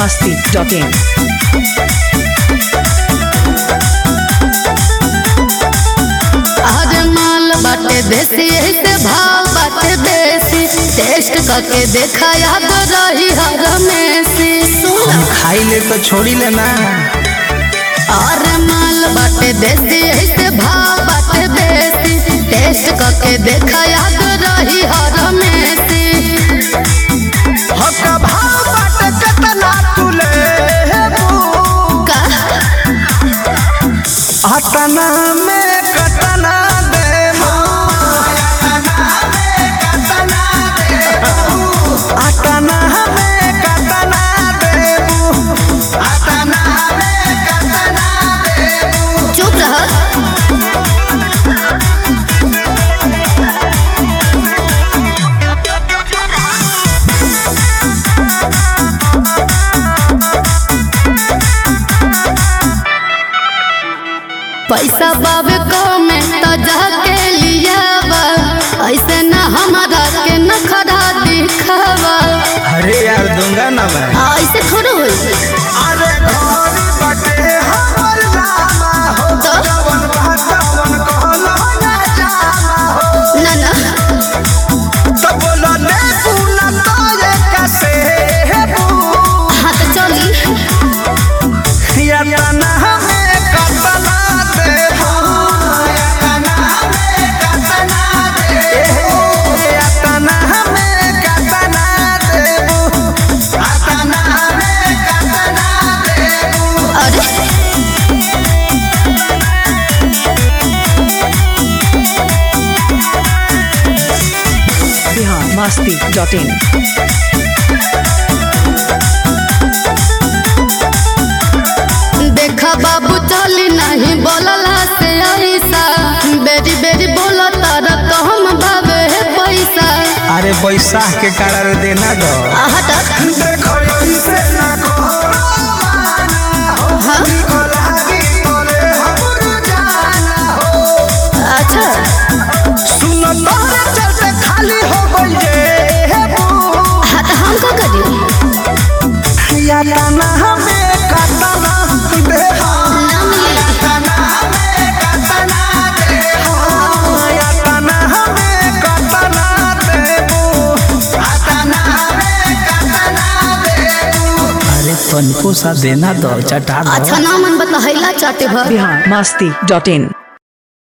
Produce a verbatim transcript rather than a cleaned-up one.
masti dot in. आज माल बाटे देसी ऐसे भाव बाटे बेसी टेस्ट करके देखा याद रही हर मेसी हम खाई ले तो छोड़ी लेना। और माल बाटे देसी ऐसे भाव बाटे बेसी टेस्ट करके देखा याद रही हर मेसी हका भाव बाटे कितना तुले का अतना में कतना देबो अतना में कतना देबो अतना में कतना देबो। चुप रह पैसा बाबे को में तो जाके लिया बा ऐसे न हमारा के न खड़ा दिखावा अरे यार दूंगा ना मैं। ऐसे थोड़ा होई अरे घोड़ी बटे हमर लामा हो तो? जवन भागवन कहलो ना जामा हो ना ना तो बोलो ने पूना तो ये कैसे हेबू हाँ तो चली या तना हमें कतना देबो या तना हमें कतना देबो या तना हमें कतना देबो या तना हमें कतना देबो। अरे Bihar masti dot in. देखा बाबू चली नहीं बोलला से ऐसा बेरी बेरी बोला तारा तो हम भावे है पैसा अरे बैसाख के कारण देना दो। हट देखो इसे ना करो माना हो हाँ कोलागी तोरे हमर जाना हो। अच्छा सुनो तोरे चलते खाली हो गई ये बू हाँ तो हम का करी या तना हमें कतना दे ना मिली तना हमें कतना दे या तना हमें कतना देबू तना हमें कतना देबू। अरे तनको सा देना दो चटा दो। अच्छा ना मन बतहैला चाटे भर Bihar masti dot in.